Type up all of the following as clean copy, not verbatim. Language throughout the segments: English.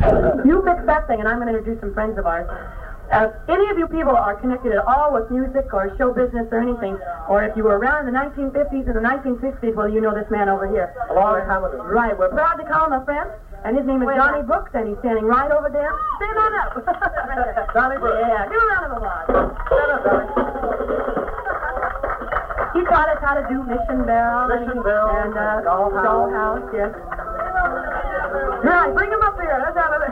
You fix that thing, and I'm going to introduce some friends of ours. If any of you people are connected at all with music or show business or anything, or if you were around in the 1950s and the 1960s, well, you know this man over here. A long time ago. Right. We're proud to call him a friend, and his name is Johnny Brooks, and he's standing right over there. Stand on up. Johnny Brooks. Yeah, give a round of applause. Stand up, Johnny. He taught us how to do Mission Bell. Mission Bell. And Dollhouse, yes. Right, bring him up here. Let's have a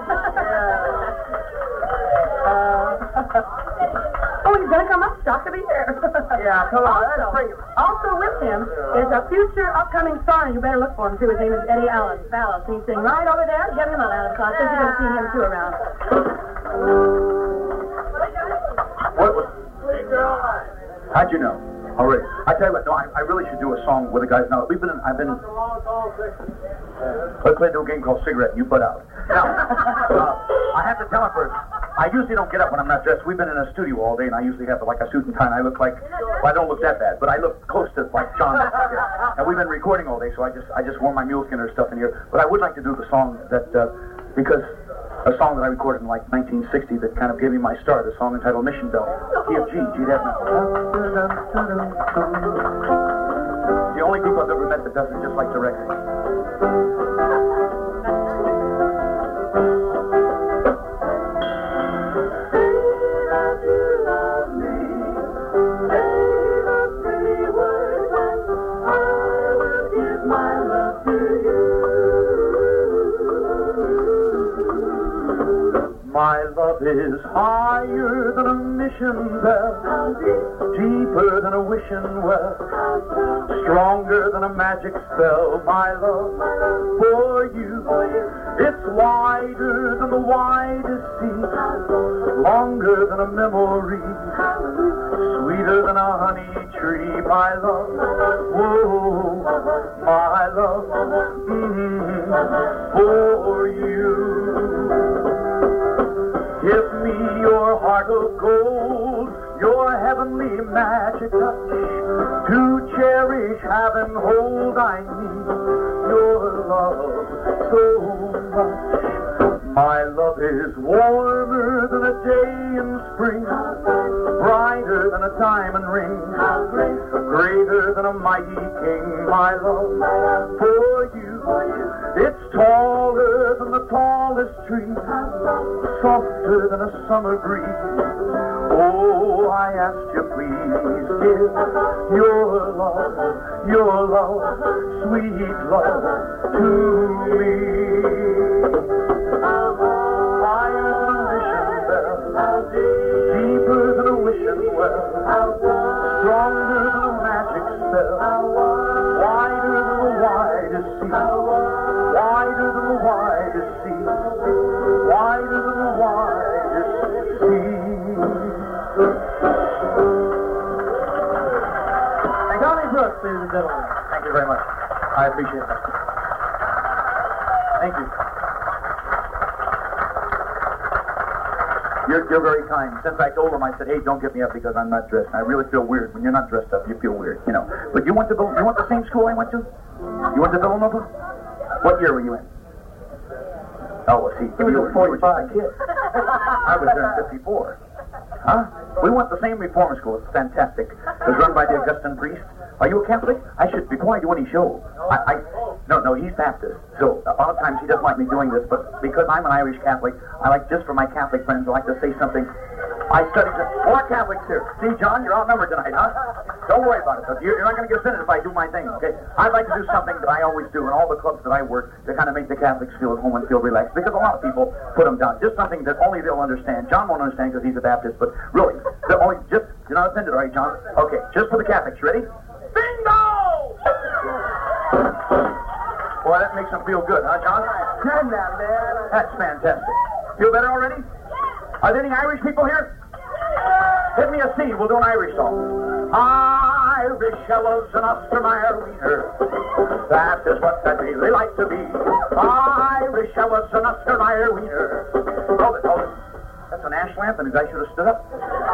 Oh, he's going to come up. Shocked to be here. Yeah, come on. Let's bring him. Also with him is a future upcoming star, and you better look for him, too. His name is Eddie Allen. Ballas. He's sitting right over there. Give him a round of applause, since you're going to see him, too, around. What was... How'd you know? All right. I tell you what, no, I really should do a song with the guys now. Let's play a little game called Cigarette, and you butt out. Now, I have to tell him first, I usually don't get up when I'm not dressed. We've been in a studio all day, and I usually have like a suit and tie, and I look like, well, I don't look that bad, but I look close to like John. And we've been recording all day, so I just wore my muleskin or stuff in here. But I would like to do the song that, because a song that I recorded in like 1960 that kind of gave me my start, a song entitled Mission Bell. Key of G, G Desmond. The only people I've ever met that does it just like the record. My love is higher than a mission bell, deeper than a wishing well, stronger than a magic spell. My love for you, it's wider than the widest sea, longer than a memory, sweeter than a honey tree. My love, whoa, my love, for you. Give me your heart of gold, your heavenly magic touch, to cherish, have, and hold. I need your love so much. My love is warmer than a day in spring, brighter than a diamond ring, greater than a mighty king. My love for you, it's taller than the tallest tree, softer than a summer breeze. Oh, I ask you please give your love, sweet love to me. Higher than a mission bell, deeper than a wishing well, stronger than a magic spell, wider than the widest sea, wider than the widest sea, wider than the widest sea. Johnny Brooks, ladies and gentlemen. Thank you very much. I appreciate that. Thank you. You're very kind. Since I told him, I said, hey, don't get me up because I'm not dressed. And I really feel weird. When you're not dressed up, you feel weird, you know. But you went to the same school I went to? You went to Villanova? What year were you in? Oh, well, see, He was a 45 kid. I was there in 54. Huh? We went to the same reform school. It's fantastic. It was run by the Augustine priest. Are you a Catholic? I should, before I do any show, No, he's Baptist. So a lot of times he doesn't like me doing this, but because I'm an Irish Catholic, I like, just for my Catholic friends, I like to say something. I studied more Catholics here. See, John, you're outnumbered tonight, huh? Don't worry about it. You're not going to get offended if I do my thing, okay? I'd like to do something that I always do in all the clubs that I work to kind of make the Catholics feel at home and feel relaxed, because a lot of people put them down. Just something that only they'll understand. John won't understand because he's a Baptist, but really, you're not offended, are you, John? Okay, just for the Catholics. Ready? Bingo! Boy, that makes them feel good, huh, John? Good now, man. That's fantastic. Feel better already? Are there any Irish people here? Hit me a C. We'll do an Irish song. Irish shallows and Ostermeyer wiener. That is what I'd really like to be. Irish shallows and Ostermeyer wiener. Hold it. That's a national anthem. You guys should have stood up.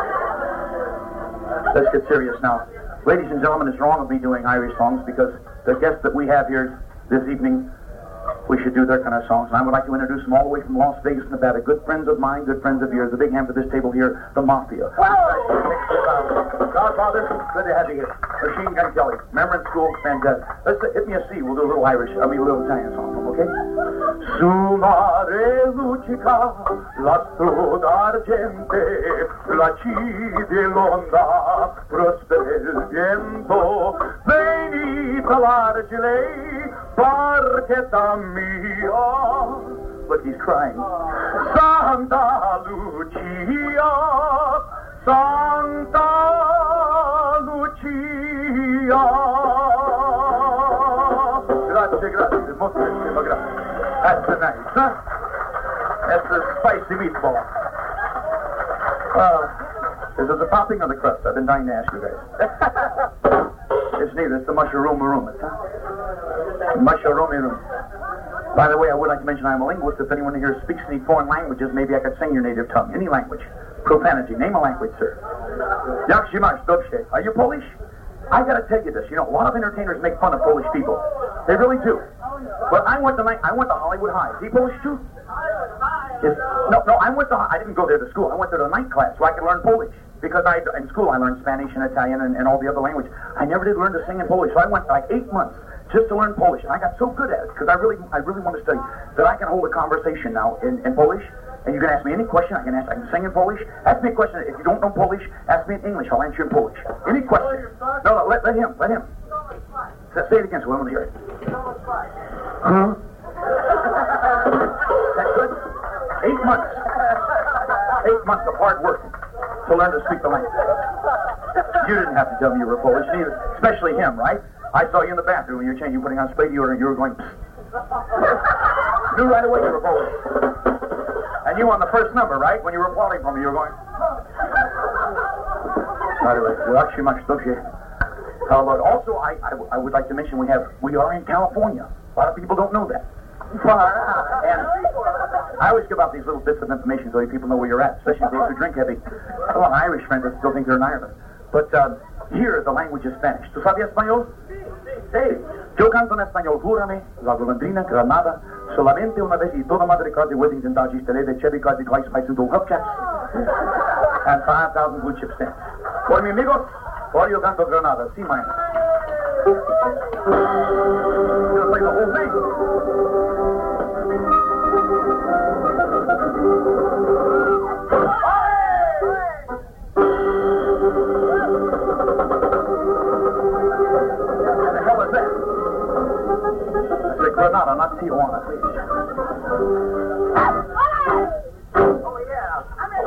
Let's get serious now. Ladies and gentlemen, it's wrong of me doing Irish songs because the guest that we have here this evening we should do their kind of songs. And I would like to introduce them all the way from Las Vegas, Nevada. Good friends of mine, good friends of yours. A big hand for this table here, the Mafia. Godfather, good to have you here. Machine Gun Kelly. Remember in school? Fantastic. Let's hit me a C. We'll do a little Irish, a little Italian song, okay? Su mare luccica, l'astro d'argente, placide l'onda, prospera il vento, venite large lei, barchetta mia. Look, he's crying. Santa Lucia, Santa Lucia. Grazie, grazie, moltissimo grazie. That's nice, huh? That's the spicy meatball. Is it the topping or the crust? I've been dying to ask you guys. It's neither. It's the mushroom room. Mushroom room. By the way, I would like to mention I'm a linguist. If anyone here speaks any foreign languages, maybe I could sing your native tongue. Any language. Profanity. Name a language, sir. Jak się masz, dobrze. Are you Polish? I gotta tell you this. You know, a lot of entertainers make fun of Polish people. They really do. But I went to Hollywood High. Is he Polish too? Yes. No, I didn't go there to school. I went there to night class so I could learn Polish. Because in school I learned Spanish and Italian and all the other languages. I never did learn to sing in Polish. So I went like 8 months just to learn Polish. And I got so good at it because I really want to study that I can hold a conversation now in Polish. And you can ask me any question. I can sing in Polish. Ask me a question. If you don't know Polish, ask me in English. I'll answer in Polish. Any question. No, let him. Say it again so we want to hear it. Huh? That's good. 8 months. 8 months of hard work to learn to speak the language. You didn't have to tell me you were Polish, neither. Especially him, right? I saw you in the bathroom when you were changing, putting on spade deodorant. You were going. Knew right away you were Polish. And you on the first number, right? When you were applauding for me, you were going. Also, I would like to mention we are in California. A lot of people don't know that. And I always give out these little bits of information so people know where you're at, especially those who drink heavy. A lot of Irish friends that still think they're in Ireland. But here, the language is Spanish. ¿Tú sabías español? Sí. Yo canto en español. Júrame, la golondrina granada, solamente una vez y toda madre car de Weddington Dodge Tele de Chevy car de Gleis by Sudo Hubcaps and 5,000 blue chip stamps. Por mi amigos, por yo canto Granada. C minor. You're gonna play the whole thing. Granada, not Tijuana, please. Oh, yeah.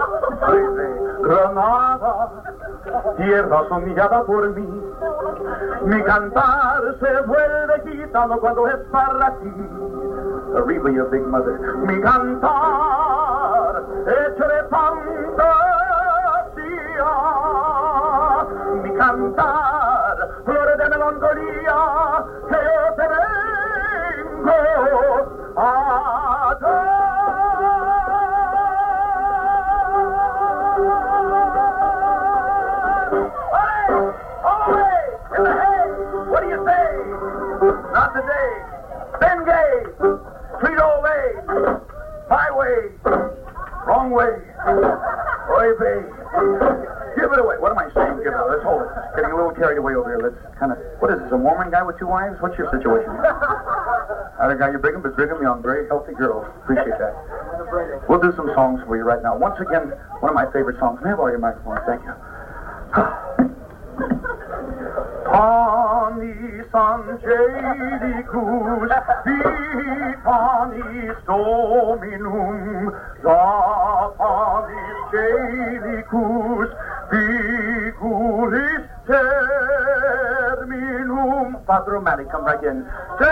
Granada, tierra soñada por mí. Mi cantar se vuelve gitano cuando es para ti. Arriba, your big mother. Mi cantar hecho de fantasía. Mi cantar, flores de melancolía que yo te vengo a dar. What do you say? Not today. Bengay. Frito Lay. My way. Wrong way. Oy vey. Give it away. What am I saying? Give it away. Let's hold it. Getting a little carried away over here. Let's kind of... What is this, a Mormon guy with 2 wives? What's your situation? Other guy, you're Brigham, but Brigham Young. Very healthy girl. Appreciate that. We'll do some songs for you right now. Once again, one of my favorite songs. May I have all your microphones? Thank you. Panis angelicus, panis dominum, la panis angelicus, piculis terminum. Patromati, come right in.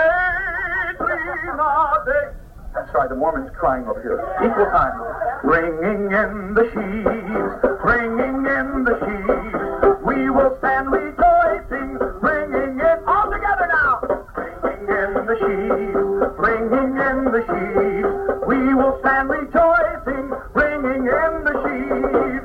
I'm sorry, the Mormon's crying over here. Equal time. Ringing in the sheaves, ringing in the sheaves. We will stand rejoicing, ringing in all together now. Ringing in the sheaves, ringing in the sheaves. We will stand rejoicing, ringing in the sheaves.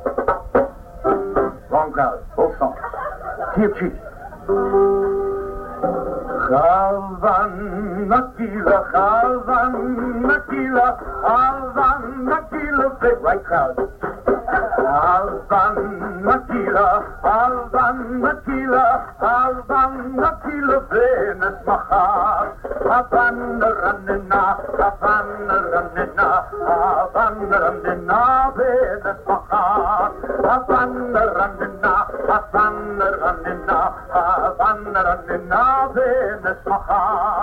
Wrong crowd, both songs. Key of G. Havana. Big right crowd. Alvan Makila, Venus Mahar, Avan Ranina, Venus Mahar, Avan Ranina, Venus Mahar,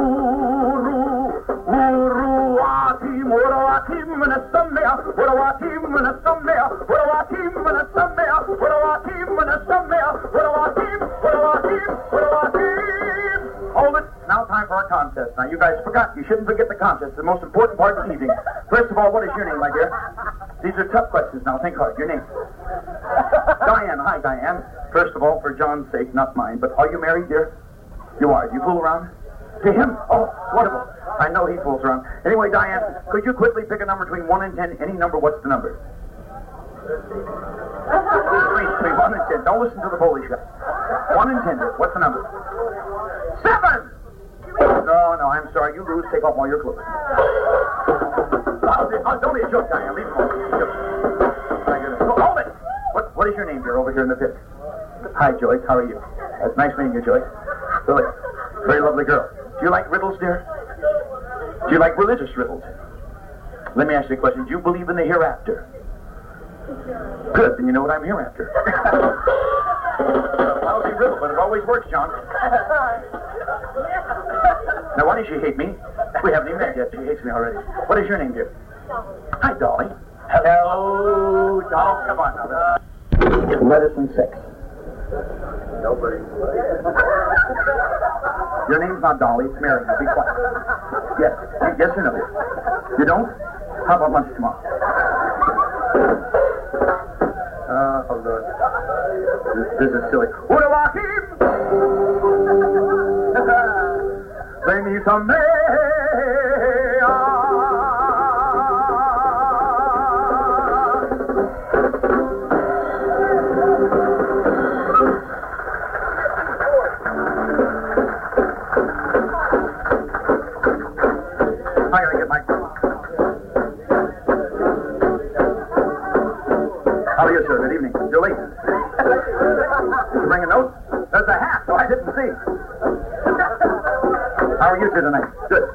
Uruatim, Nasamea, Uruatim, Nasamea, Uruatim, Nasamea, Uruatim, Nasamea, Uruatim. Hold it. Now time for our contest. Now you guys forgot. You shouldn't forget the contest. It's the most important part of the evening. First of all, what is your name, my dear? These are tough questions. Now think hard. Your name? Diane. Hi, Diane. First of all, for John's sake, not mine, but are you married, dear? You are. Do you fool around? To him? Oh, wonderful. I know he fools around. Anyway, Diane, could you quickly pick a number between 1 and 10? Any number, what's the number? Between 1 and 10. Don't listen to the Polish guy. 1 and 10, dear. What's the number? 7! No, I'm sorry. You lose. Take off all your clothes. Don't be a joke, Diane. Leave him alone. Hold it! What is your name, dear, over here in the pit? Hi, Joyce. How are you? It's nice meeting you, Joyce. Really? Very lovely girl. Do you like riddles, dear? Do you like religious riddles? Let me ask you a question. Do you believe in the hereafter? Good, then you know what I'm here after. Lousy riddle, but it always works, John. Now, why does she hate me? We haven't even met yet. She hates me already. What is your name, dear? Hi, Dolly. Hello, Dolly. Come on now. Medicine 6. Nobody. Your name's not Dolly, it's Mary. Now be quiet. Yes or no? You don't? How about lunch tomorrow? Oh, Lord. This is silly. Urawahim! They need some I gotta get my... How are you, sir? Good evening. You're late. Did you bring a note? There's a hat, so I didn't see. How are you two tonight? Good.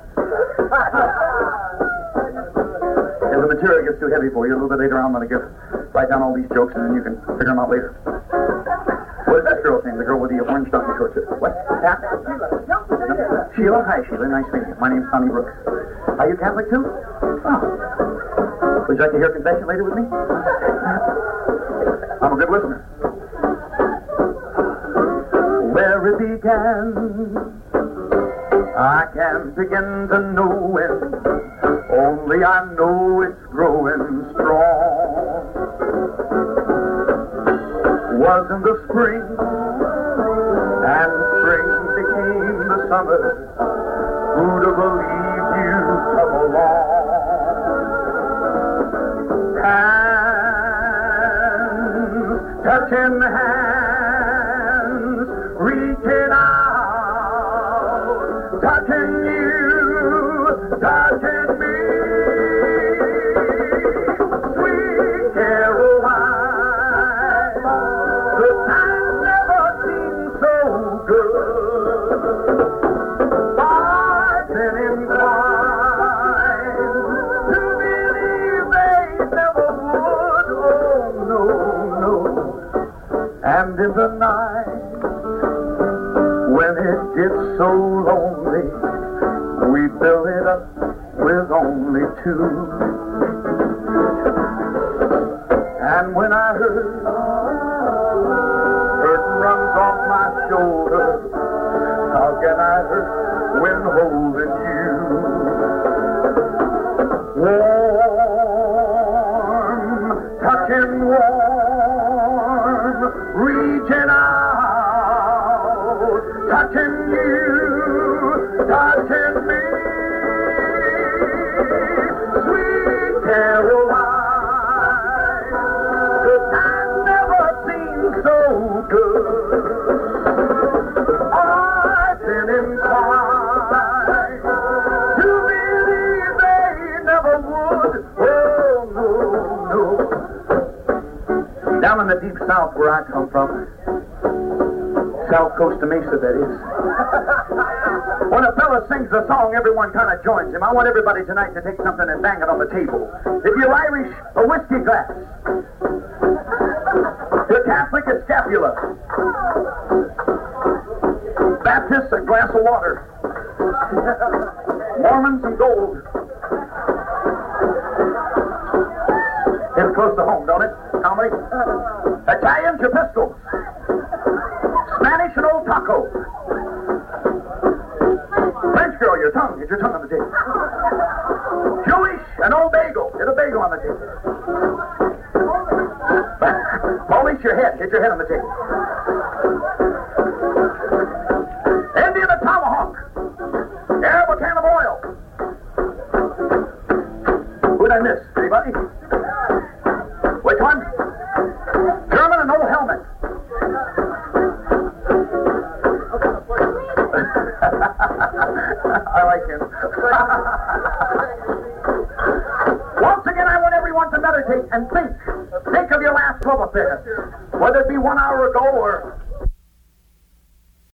If the material gets too heavy for you, a little bit later on, I'm going to write down all these jokes, and then you can figure them out later. What is this girl's name? The girl with the orange stocking shorts. What? Pat? Sheila? Hi, Sheila. Nice meeting you. My name's Sonny Brooks. Are you Catholic, too? Oh. Would you like to hear a confession later with me? I'm a good listener. Where it began, I can't begin to know it. Only I know it's growing strong. Was in the spring, and spring became the summer. Who'd have believed you'd come along? Hands touching hands, reaching out, touching you, touching me. Sweet Caroline, the time never seemed so good. I've been inclined to believe they never would. Oh, no. And in the night, when it gets so lonely, we fill it up with only two. And when I heard curtain runs off my shoulder, how can I hurt when holding you? Warm, touching warm, reaching out, touching you, touching me. Sweet Caroline, the time never seemed so good. I've been inclined the deep south where I come from. South Coast of Mesa, that is. When a fella sings a song, everyone kind of joins him. I want everybody tonight to take something and bang it on the table. If you're Irish, a whiskey glass. If you're Catholic, a scapula. Baptists, a glass of water. Mormons, some gold. It's close to home, don't it, Tommy? Italians, your pistols. Spanish, an old taco. French girl, your tongue. Get your tongue on the table. Jewish, an old bagel. Get a bagel on the table. Polish, your head. Get your head on the table. Indian, a tomahawk. Arab, a can of oil. Who'd I miss? Anybody? Which one? German, an old helmet. I like him. Once again, I want everyone to meditate and think. Think of your last love affair. Whether it be 1 hour ago or